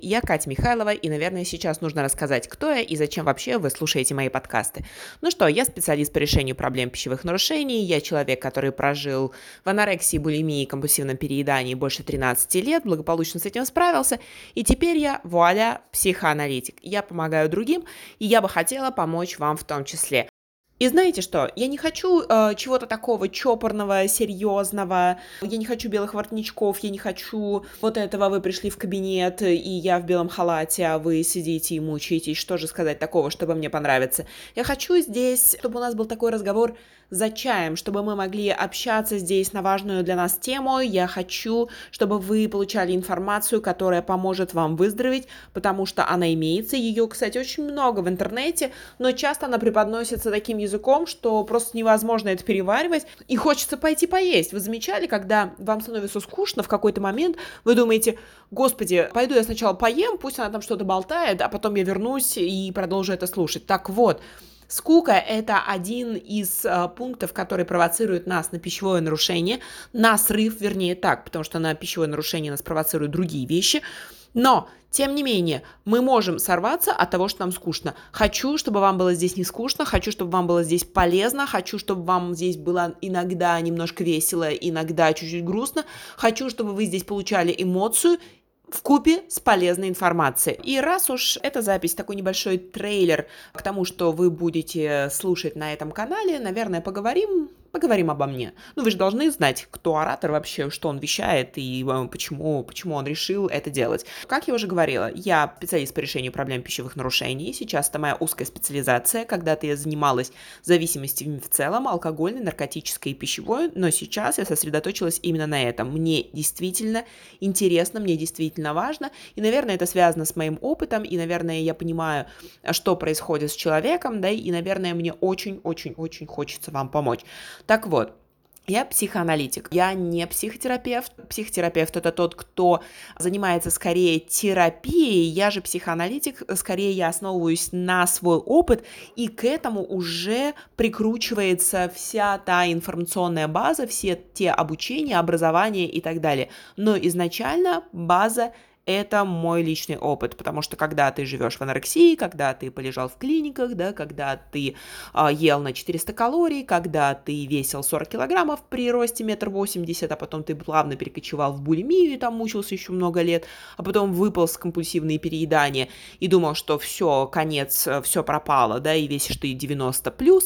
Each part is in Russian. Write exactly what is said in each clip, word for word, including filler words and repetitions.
Я Катя Михайлова, и, наверное, сейчас нужно рассказать, кто я и зачем вообще вы слушаете мои подкасты. Ну что, я специалист по решению проблем пищевых нарушений, я человек, который прожил в анорексии, булимии и компульсивном переедании больше тринадцати лет, благополучно с этим справился, и теперь я, вуаля, психоаналитик. Я помогаю другим, и я бы хотела помочь вам в том числе. И знаете что, я не хочу э, чего-то такого чопорного, серьезного, я не хочу белых воротничков, я не хочу вот этого, вы пришли в кабинет, и я в белом халате, а вы сидите и мучаетесь, что же сказать такого, чтобы мне понравиться. Я хочу здесь, чтобы у нас был такой разговор за чаем, чтобы мы могли общаться здесь на важную для нас тему. Я хочу, чтобы вы получали информацию, которая поможет вам выздороветь, потому что она имеется, ее, кстати, очень много в интернете, но часто она преподносится таким языком, что просто невозможно это переваривать, и хочется пойти поесть. Вы замечали, когда вам становится скучно в какой-то момент, вы думаете: господи, пойду я сначала поем, пусть она там что-то болтает, а потом я вернусь и продолжу это слушать. Так вот, скука – это один из э, пунктов, который провоцирует нас на пищевое нарушение, на срыв, вернее так, потому что на пищевое нарушение нас провоцируют другие вещи. Но, тем не менее, мы можем сорваться от того, что нам скучно. Хочу, чтобы вам было здесь не скучно, хочу, чтобы вам было здесь полезно, хочу, чтобы вам здесь было иногда немножко весело, иногда чуть-чуть грустно, хочу, чтобы вы здесь получали эмоцию вкупе с полезной информацией. И раз уж эта запись такой небольшой трейлер к тому, что вы будете слушать на этом канале, наверное, поговорим, поговорим обо мне. Ну, вы же должны знать, кто оратор вообще, что он вещает и почему, почему он решил это делать. Как я уже говорила, я специалист по решению проблем пищевых нарушений. Сейчас это моя узкая специализация. Когда-то я занималась зависимостями в целом, алкогольной, наркотической и пищевой, но сейчас я сосредоточилась именно на этом. Мне действительно интересно, мне действительно важно, и, наверное, это связано с моим опытом, и, наверное, я понимаю, что происходит с человеком, да, и, наверное, мне очень-очень-очень хочется вам помочь. Так вот, я психоаналитик, я не психотерапевт. Психотерапевт – это тот, кто занимается скорее терапией, я же психоаналитик, скорее я основываюсь на свой опыт, и к этому уже прикручивается вся та информационная база, все те обучения, образование и так далее. Но изначально база – это мой личный опыт, потому что когда ты живешь в анорексии, когда ты полежал в клиниках, да, когда ты а, ел на четыреста калорий, когда ты весил сорок килограммов при росте метр восемьдесят, а потом ты плавно перекочевал в булимию и там мучился еще много лет, а потом выпал с компульсивные переедания и думал, что все, конец, все пропало, да, и весишь ты девяносто плюс,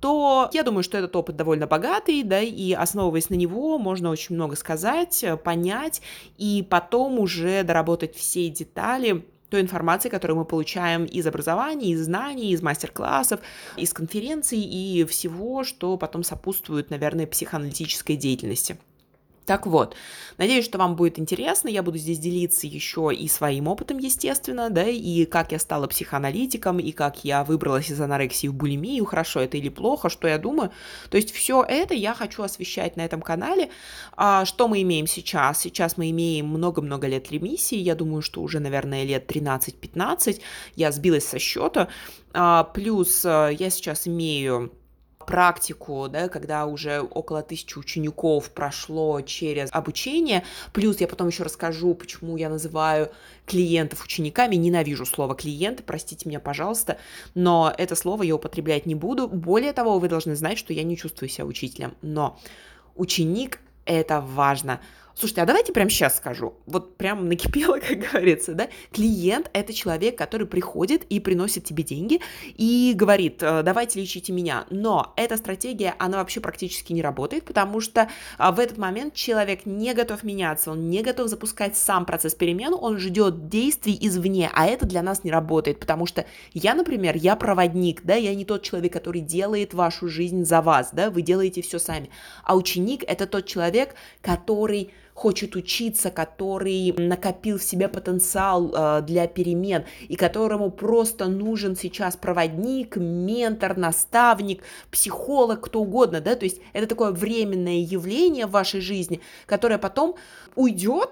то я думаю, что этот опыт довольно богатый, да, и основываясь на него, можно очень много сказать, понять, и потом уже доработать все детали той информации, которую мы получаем из образования, из знаний, из мастер-классов, из конференций и всего, что потом сопутствует, наверное, психоаналитической деятельности. Так вот, надеюсь, что вам будет интересно, я буду здесь делиться еще и своим опытом, естественно, да, и как я стала психоаналитиком, и как я выбралась из анорексии в булимию, хорошо это или плохо, что я думаю. То есть все это я хочу освещать на этом канале. А что мы имеем сейчас? Сейчас мы имеем много-много лет ремиссии, я думаю, что уже, наверное, лет тринадцать-пятнадцать, я сбилась со счета, а, плюс я сейчас имею практику, да, когда уже около тысячи учеников прошло через обучение, плюс я потом еще расскажу, почему я называю клиентов учениками, ненавижу слово клиенты, простите меня, пожалуйста, но это слово я употреблять не буду, более того, вы должны знать, что я не чувствую себя учителем, но ученик – это важно. Слушайте, а давайте прямо сейчас скажу, вот прям накипело, как говорится, да, клиент – это человек, который приходит и приносит тебе деньги и говорит: давайте лечите меня, но эта стратегия, она вообще практически не работает, потому что в этот момент человек не готов меняться, он не готов запускать сам процесс перемен, он ждет действий извне, а это для нас не работает, потому что я, например, я проводник, да, я не тот человек, который делает вашу жизнь за вас, да, вы делаете все сами, а ученик – это тот человек, который хочет учиться, который накопил в себе потенциал э, для перемен и которому просто нужен сейчас проводник, ментор, наставник, психолог, кто угодно, да, то есть это такое временное явление в вашей жизни, которое потом уйдет,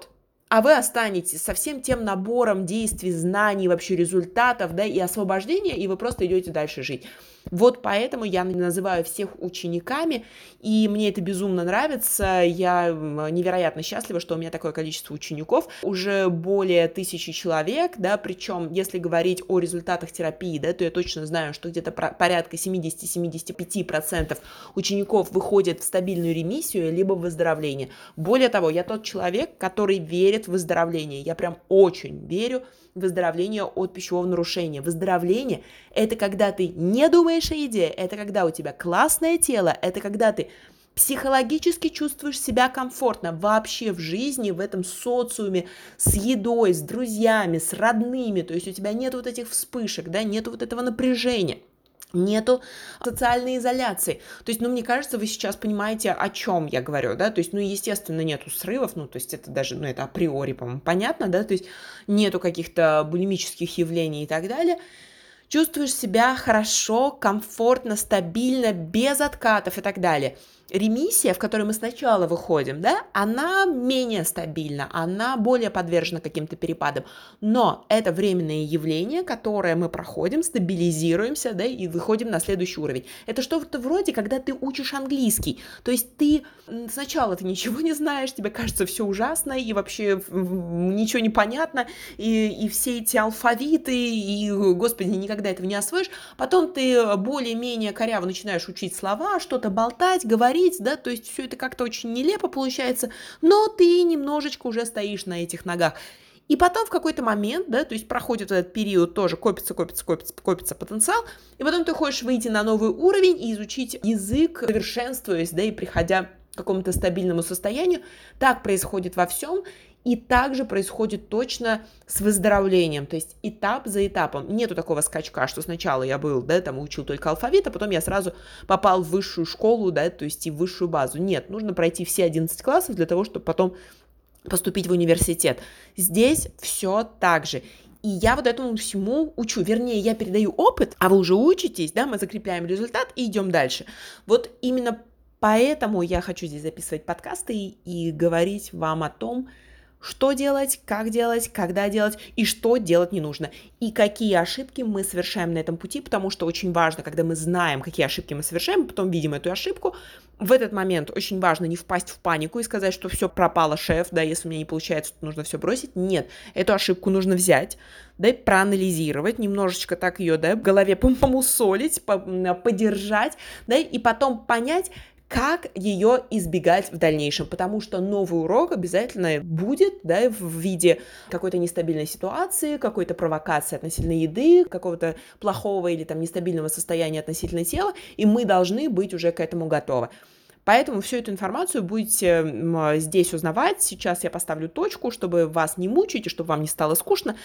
а вы останетесь со всем тем набором действий, знаний, вообще результатов, да, и освобождения, и вы просто идете дальше жить. Вот поэтому я называю всех учениками, и мне это безумно нравится. Я невероятно счастлива, что у меня такое количество учеников, уже более тысячи человек, да, причем, если говорить о результатах терапии, да, то я точно знаю, что где-то порядка семьдесят-семьдесят пять процентов учеников выходят в стабильную ремиссию, либо в выздоровление. Более того, я тот человек, который верит в выздоровление. Я прям очень верю в выздоровление от пищевого нарушения. Выздоровление – это когда ты не думаешь о еде, это когда у тебя классное тело, это когда ты психологически чувствуешь себя комфортно вообще в жизни, в этом социуме, с едой, с друзьями, с родными, то есть у тебя нет вот этих вспышек, да, нет вот этого напряжения. Нету социальной изоляции. То есть, ну, мне кажется, вы сейчас понимаете, о чем я говорю, да, то есть, ну, естественно, нету срывов, ну, то есть, это даже, ну, это априори, по-моему, понятно, да, то есть, нету каких-то булимических явлений и так далее. Чувствуешь себя хорошо, комфортно, стабильно, без откатов и так далее. Ремиссия, в которой мы сначала выходим, да, она менее стабильна, она более подвержена каким-то перепадам, но это временное явление, которое мы проходим, стабилизируемся, да, и выходим на следующий уровень. Это что-то вроде, когда ты учишь английский, то есть ты сначала ты ничего не знаешь, тебе кажется все ужасно, и вообще ничего не понятно, и, и все эти алфавиты, и, господи, никогда этого не освоишь, потом ты более-менее коряво начинаешь учить слова, что-то болтать, говорить, да, то есть все это как-то очень нелепо получается, но ты немножечко уже стоишь на этих ногах. И потом в какой-то момент, да, то есть проходит этот период, тоже копится, копится, копится, копится потенциал, и потом ты хочешь выйти на новый уровень и изучить язык, совершенствуясь, да, и приходя к какому-то стабильному состоянию. Так происходит во всем. И также происходит точно с выздоровлением, то есть этап за этапом. Нету такого скачка, что сначала я был, да, там учил только алфавит, а потом я сразу попал в высшую школу, да, то есть и в высшую базу. Нет, нужно пройти все одиннадцать классов для того, чтобы потом поступить в университет. Здесь все так же. И я вот этому всему учу, вернее, я передаю опыт, а вы уже учитесь, да, мы закрепляем результат и идем дальше. Вот именно поэтому я хочу здесь записывать подкасты и, и говорить вам о том, что делать, как делать, когда делать и что делать не нужно. И какие ошибки мы совершаем на этом пути, потому что очень важно, когда мы знаем, какие ошибки мы совершаем, потом видим эту ошибку, в этот момент очень важно не впасть в панику и сказать, что все пропало, шеф, да, если у меня не получается, то нужно все бросить. Нет, эту ошибку нужно взять, да, проанализировать, немножечко так ее, да, в голове помусолить, подержать, да, и потом понять, как ее избегать в дальнейшем, потому что новый урок обязательно будет, да, в виде какой-то нестабильной ситуации, какой-то провокации относительно еды, какого-то плохого или там нестабильного состояния относительно тела, и мы должны быть уже к этому готовы. Поэтому всю эту информацию будете здесь узнавать. Сейчас я поставлю точку, чтобы вас не мучить и чтобы вам не стало скучно.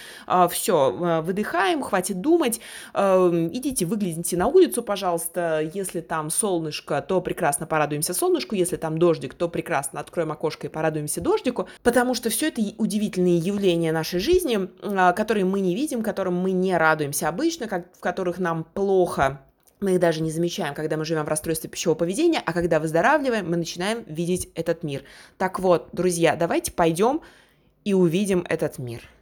Все, выдыхаем, хватит думать. Идите, выгляните на улицу, пожалуйста. Если там солнышко, то прекрасно порадуемся солнышку. Если там дождик, то прекрасно откроем окошко и порадуемся дождику. Потому что все это удивительные явления нашей жизни, которые мы не видим, которым мы не радуемся обычно, в которых нам плохо. Мы их даже не замечаем, когда мы живем в расстройстве пищевого поведения, а когда выздоравливаем, мы начинаем видеть этот мир. Так вот, друзья, давайте пойдем и увидим этот мир.